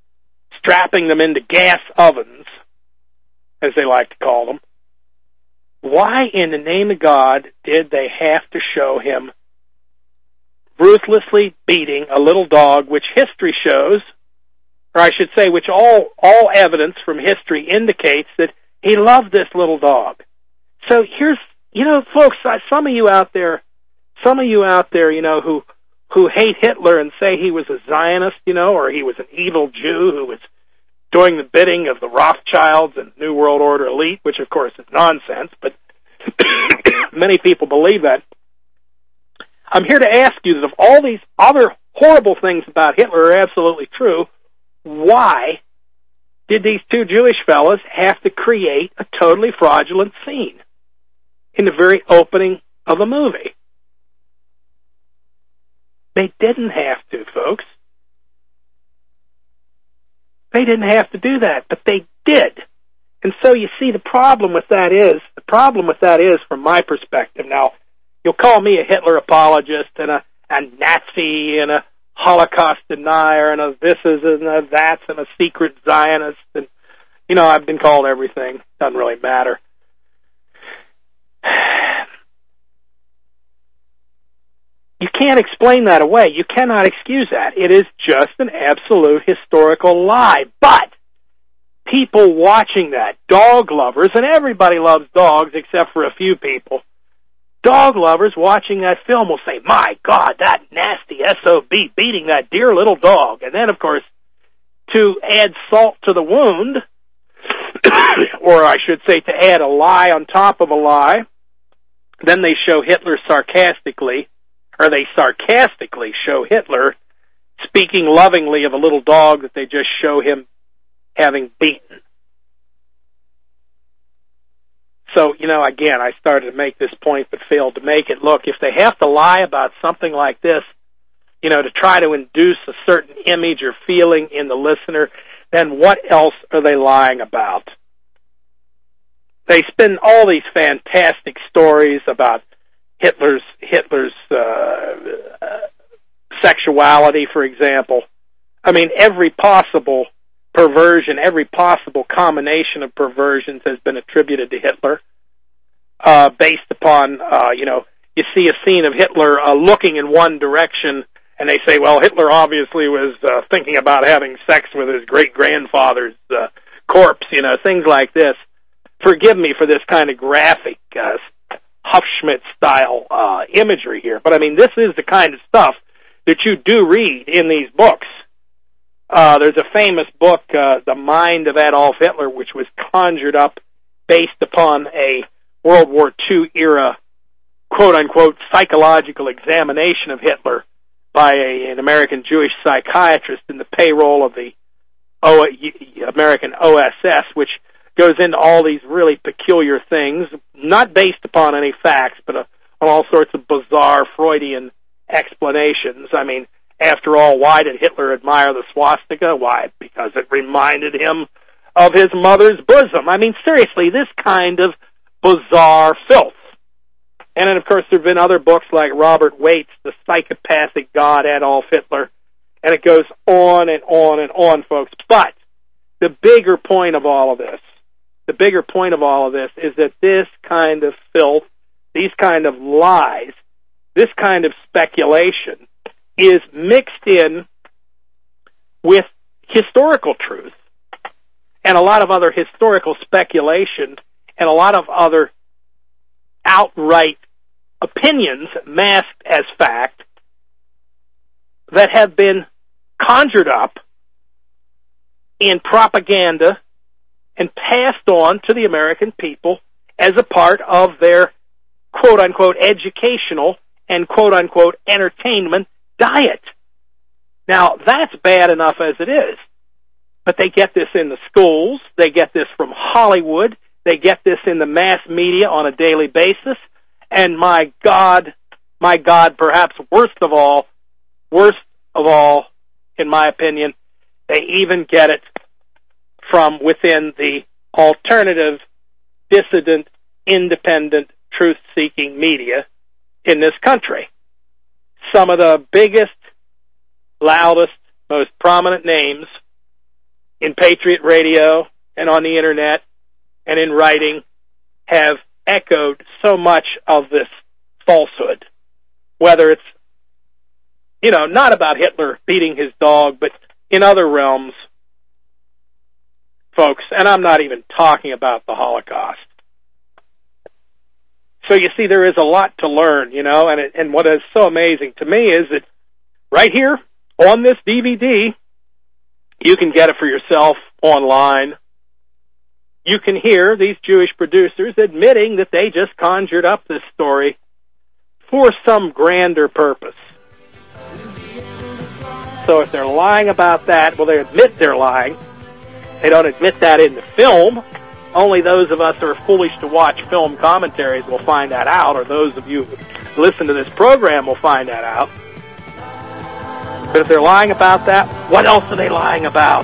strapping them into gas ovens, as they like to call them, Why in the name of God did they have to show him ruthlessly beating a little dog, which history shows, or I should say, which all, all evidence from history indicates that he loved this little dog. So here's, you know, folks, some of you out there, some of you out there, you know, who, who hate Hitler and say he was a Zionist, you know, or he was an evil Jew who was doing the bidding of the Rothschilds and New World Order elite, which of course is nonsense, but many people believe that. I'm here to ask you that if all these other horrible things about Hitler are absolutely true, why did these two Jewish fellas have to create a totally fraudulent scene in the very opening of the movie? They didn't have to, folks. They didn't have to do that, but they did. And so you see, the problem with that is, the problem with that is, from my perspective, now, you'll call me a Hitler apologist and a, a Nazi and a Holocaust denier and a this is and a that's and a secret Zionist. And, you know, I've been called everything. Doesn't really matter. You can't explain that away. You cannot excuse that. It is just an absolute historical lie. But people watching that, dog lovers, and everybody loves dogs except for a few people, dog lovers watching that film will say, my God, that nasty S O B beating that dear little dog. And then, of course, to add salt to the wound, or I should say to add a lie on top of a lie, then they show Hitler sarcastically, or they sarcastically show Hitler speaking lovingly of a little dog that they just show him having beaten. So, you know, again, I started to make this point but failed to make it. Look, if they have to lie about something like this, you know, to try to induce a certain image or feeling in the listener, then what else are they lying about? They spin all these fantastic stories about Hitler's Hitler's uh, uh, sexuality, for example. I mean, every possible perversion, every possible combination of perversions has been attributed to Hitler, uh, based upon, uh, you know, you see a scene of Hitler uh, looking in one direction, and they say, well, Hitler obviously was uh, thinking about having sex with his great-grandfather's uh, corpse, you know, things like this. Forgive me for this kind of graphic, uh, Hufschmidt-style uh, imagery here, but I mean, this is the kind of stuff that you do read in these books. Uh, there's a famous book, uh, The Mind of Adolf Hitler, which was conjured up based upon a World War Two era, quote-unquote, psychological examination of Hitler by a, an American Jewish psychiatrist in the payroll of the o, American O S S, which goes into all these really peculiar things, not based upon any facts, but uh, on all sorts of bizarre Freudian explanations. I mean, after all, why did Hitler admire the swastika? Why? Because it reminded him of his mother's bosom. I mean, seriously, this kind of bizarre filth. And then, of course, there have been other books like Robert Waite's The Psychopathic God Adolf Hitler, and it goes on and on and on, folks. But the bigger point of all of this, the bigger point of all of this is that this kind of filth, these kind of lies, this kind of speculation is mixed in with historical truth and a lot of other historical speculation and a lot of other outright opinions masked as fact that have been conjured up in propaganda and passed on to the American people as a part of their quote-unquote educational and quote-unquote entertainment diet. Now, that's bad enough as it is, but they get this in the schools, they get this from Hollywood, they get this in the mass media on a daily basis, and my God, my God, perhaps worst of all, worst of all, in my opinion, they even get it from within the alternative, dissident, independent, truth-seeking media in this country. Some of the biggest, loudest, most prominent names in Patriot Radio and on the Internet and in writing have echoed so much of this falsehood, whether it's, you know, not about Hitler beating his dog, but in other realms, folks, and I'm not even talking about the Holocaust. So you see, there is a lot to learn, you know, and it, and what is so amazing to me is that right here on this D V D, you can get it for yourself online. You can hear these Jewish producers admitting that they just conjured up this story for some grander purpose. So if they're lying about that, well, they admit they're lying. They don't admit that in the film. Only those of us who are foolish to watch film commentaries will find that out, or those of you who listen to this program will find that out. But if they're lying about that, what else are they lying about?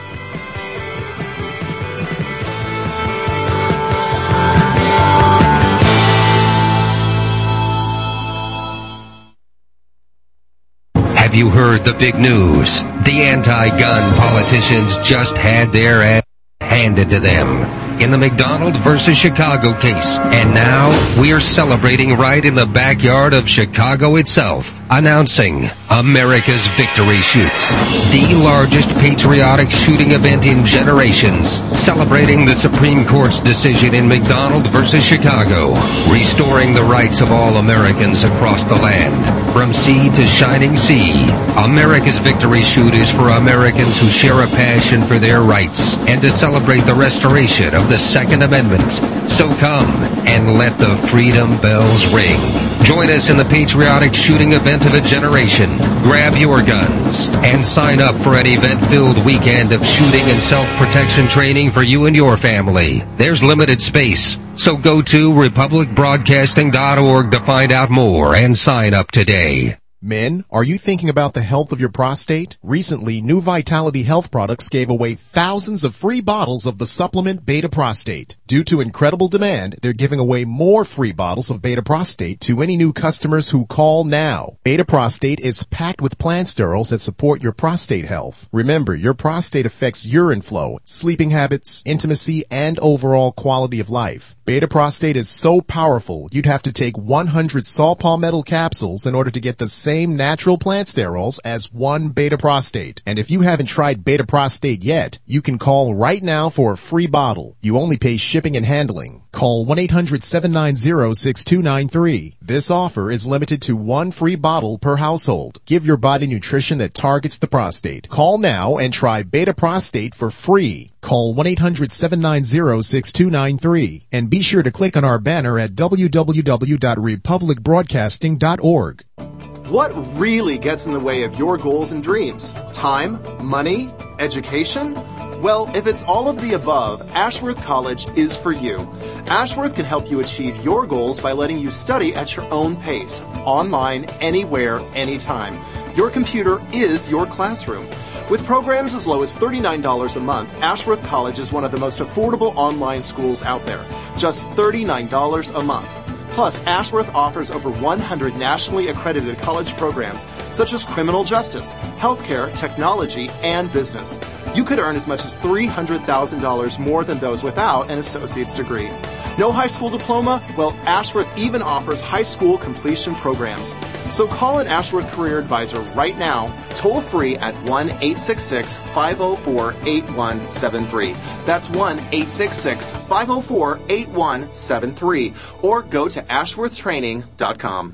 Have you heard the big news? The anti-gun politicians just had their ass handed to them in the McDonald versus Chicago case. And now we're celebrating right in the backyard of Chicago itself, announcing America's Victory Shoot, the largest patriotic shooting event in generations, celebrating the Supreme Court's decision in McDonald versus Chicago, restoring the rights of all Americans across the land, from sea to shining sea. America's Victory Shoot is for Americans who share a passion for their rights and to celebrate the restoration of the Second Amendment. So come and let the freedom bells ring. Join us in the patriotic shooting event of a generation. Grab your guns and sign up for an event-filled weekend of shooting and self-protection training for you and your family. There's limited space, so go to republic broadcasting dot org to find out more and sign up today. Men, are you thinking about the health of your prostate? Recently, New Vitality Health Products gave away thousands of free bottles of the supplement Beta Prostate. Due to incredible demand, they're giving away more free bottles of Beta Prostate to any new customers who call now. Beta Prostate is packed with plant sterols that support your prostate health. Remember, your prostate affects urine flow, sleeping habits, intimacy, and overall quality of life. Beta Prostate is so powerful, you'd have to take one hundred saw palmetto capsules in order to get the same natural plant sterols as one Beta Prostate. And if you haven't tried Beta Prostate yet, you can call right now for a free bottle. You only pay shipping and handling. Call one eight hundred seven nine zero six two nine three. This offer is limited to one free bottle per household. Give your body nutrition that targets the prostate. Call now and try Beta Prostate for free. Call one eight hundred seven nine zero six two nine three. And be sure to click on our banner at w w w dot republic broadcasting dot org. What really gets in the way of your goals and dreams? Time? Money? Education? Well, if it's all of the above, Ashworth College is for you. Ashworth can help you achieve your goals by letting you study at your own pace, online, anywhere, anytime. Your computer is your classroom. With programs as low as thirty-nine dollars a month, Ashworth College is one of the most affordable online schools out there. Just thirty-nine dollars a month. Plus, Ashworth offers over one hundred nationally accredited college programs, such as criminal justice, healthcare, technology, and business. You could earn as much as three hundred thousand dollars more than those without an associate's degree. No high school diploma? Well, Ashworth even offers high school completion programs. So call an Ashworth Career Advisor right now, toll free at one eight six six, five oh four, eight one seven three. That's one eight six six, five oh four, eight one seven three. Or go to ashworth training dot com.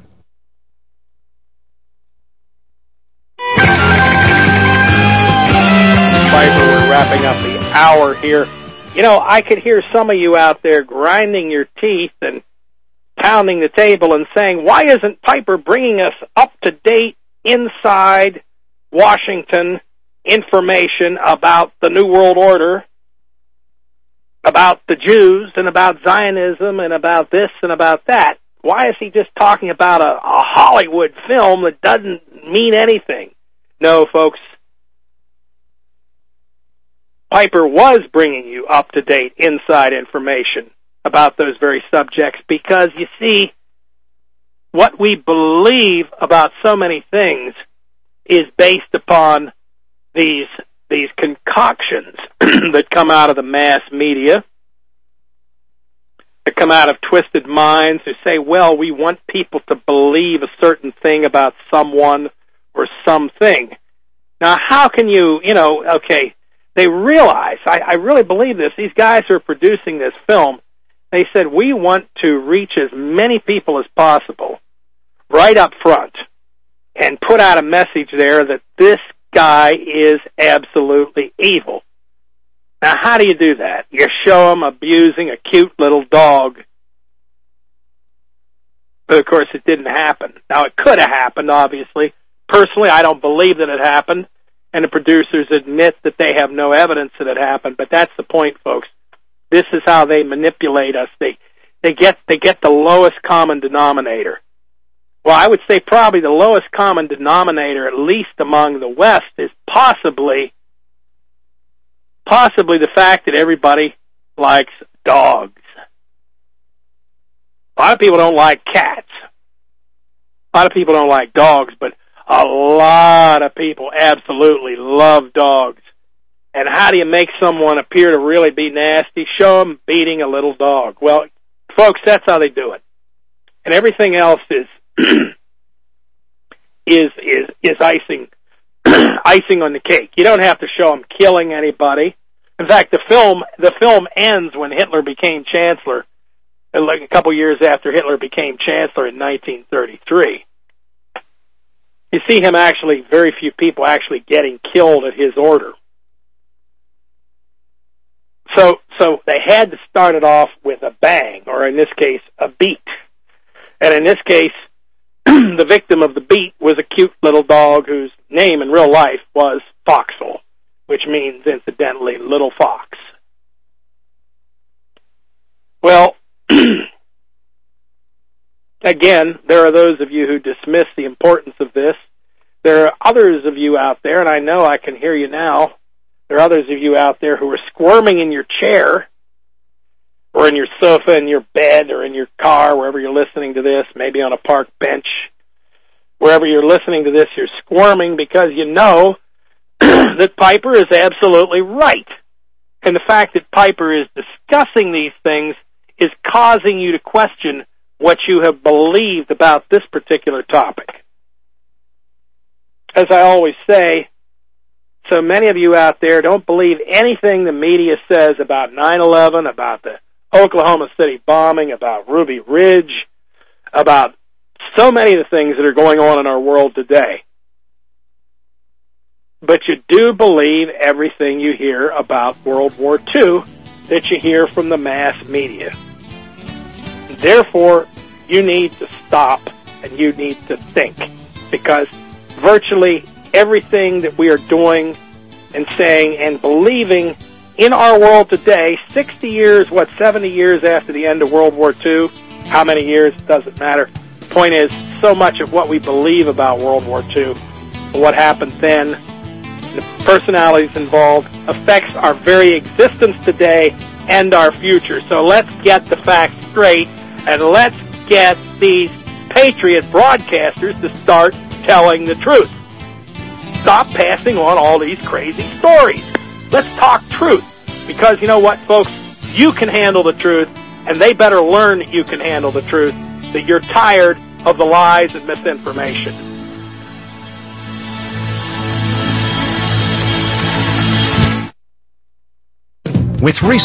Piper, we're wrapping up the hour here. You know, I could hear some of you out there grinding your teeth and pounding the table and saying, why isn't Piper bringing us up-to-date, inside Washington information about the New World Order, about the Jews, and about Zionism, and about this and about that? Why is he just talking about a, a Hollywood film that doesn't mean anything? No, folks. Piper was bringing you up-to-date inside information about those very subjects because, you see, what we believe about so many things is based upon these these concoctions that come out of the mass media, the that come out of twisted minds who say, well, we want people to believe a certain thing about someone or something. Now, how can you, you know, okay, they realize, I, I really believe this, these guys who are producing this film, they said, we want to reach as many people as possible right up front and put out a message there that this guy is absolutely evil. Now, how do you do that? You show them abusing a cute little dog. But, of course, it didn't happen. Now, it could have happened, obviously. Personally, I don't believe that it happened, and the producers admit that they have no evidence that it happened, but that's the point, folks. This is how they manipulate us. They they get they get the lowest common denominator. Well, I would say probably the lowest common denominator, at least among the West, is possibly possibly the fact that everybody likes dogs. A lot of people don't like cats. A lot of people don't like dogs, but a lot of people absolutely love dogs. And how do you make someone appear to really be nasty? Show them beating a little dog. Well, folks, that's how they do it. And everything else is is is is icing icing on the cake. You don't have to show them killing anybody. In fact, the film the film ends when Hitler became chancellor, like a couple years after Hitler became chancellor in nineteen thirty-three. You see him actually, very few people actually getting killed at his order. So, so they had to start it off with a bang, or in this case, a beat. And in this case, the victim of the beat was a cute little dog whose name in real life was Foxhole, which means, incidentally, little fox. Well, again, there are those of you who dismiss the importance of this. There are others of you out there, and I know I can hear you now, there are others of you out there who are squirming in your chair, or in your sofa, in your bed, or in your car, wherever you're listening to this, maybe on a park bench. Wherever you're listening to this, you're squirming because you know that Piper is absolutely right. And the fact that Piper is discussing these things is causing you to question what you have believed about this particular topic. As I always say, so many of you out there don't believe anything the media says about nine eleven, about the Oklahoma City bombing, about Ruby Ridge, about so many of the things that are going on in our world today. But you do believe everything you hear about World War Two that you hear from the mass media. Therefore, you need to stop and you need to think, because virtually everything that we are doing and saying and believing in our world today, sixty years, what, seventy years after the end of World War Two, how many years, doesn't matter. The point is, so much of what we believe about World War Two, what happened then, the personalities involved, affects our very existence today and our future. So let's get the facts straight, and let's get these patriot broadcasters to start telling the truth. Stop passing on all these crazy stories. Let's talk truth. Because you know what, folks? You can handle the truth, and they better learn that you can handle the truth, that you're tired of the lies and misinformation. With recent